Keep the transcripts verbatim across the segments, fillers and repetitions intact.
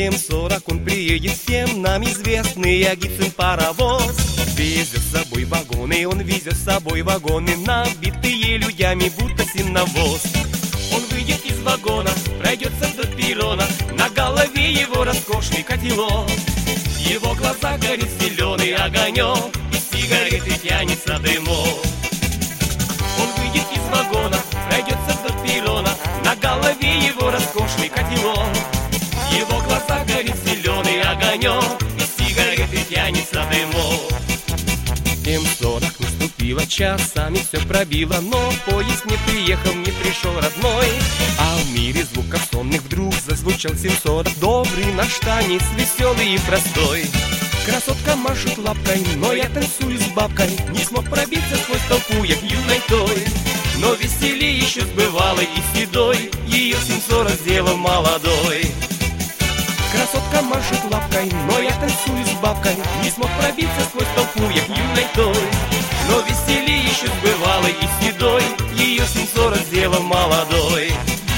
семь сорок он приедет, всем нам известный Ягицын паровоз. Везет с собой вагоны, он везет с собой вагоны, набитые людьми, будто сеновоз. Он выйдет из вагона, пройдется до перрона, на голове его роскошный котелок. Его глаза горит зеленый огонек, из сигареты тянется дымок. Он выйдет из вагона, пройдется до перрона, на голове его роскошный котелок. Его глаза горит зеленый огонек, из сигареты тянется дымок. семь сорок наступило, часами все пробило, но поезд не приехал, не пришел родной. А в мире звуков сонных вдруг зазвучал семь сорок. Добрый наш танец, веселый и простой. Красотка машет лапкой, но я танцую с бабкой, не смог пробиться сквозь толпу я к юной той. Но веселье еще с бывалой и седой, ее семь сорок сделал молодой. Красотка машет лапкой, но я танцую с бабкой, не смог пробиться сквозь толпу я к юной той. Но веселье еще с бывалой и седой, ее семь сорок сделал молодой.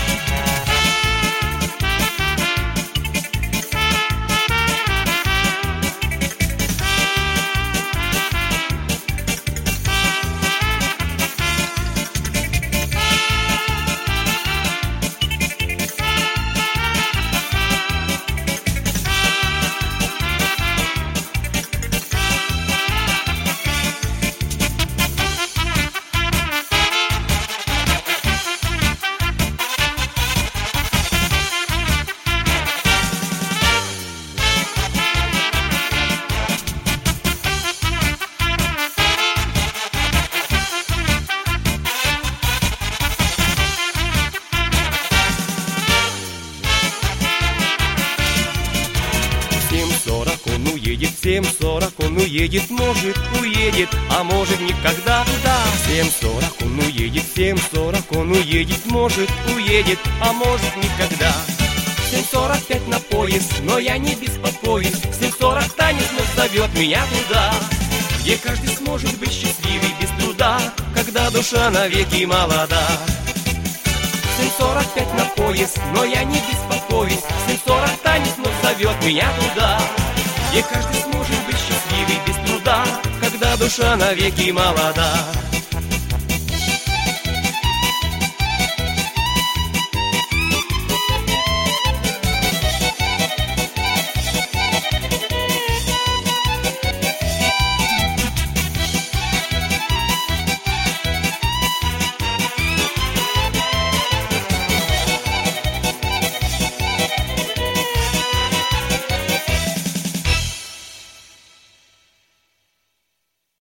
семь сорок он уедет, семь сорок он уедет, может уедет, а может никогда. Да, семь сорок он уедет, семь сорок он уедет, может уедет, а может никогда. семь сорок пять на поезд, но я не беспокоюсь, семь сорок танец вновь зовет меня туда, где каждый сможет быть счастливый без труда, когда душа навеки молода. семь сорок пять на поезд, но я не беспокоюсь, семь сорок танец вновь зовет меня туда, где каждый сможет быть счастливый без труда, когда душа навеки молода.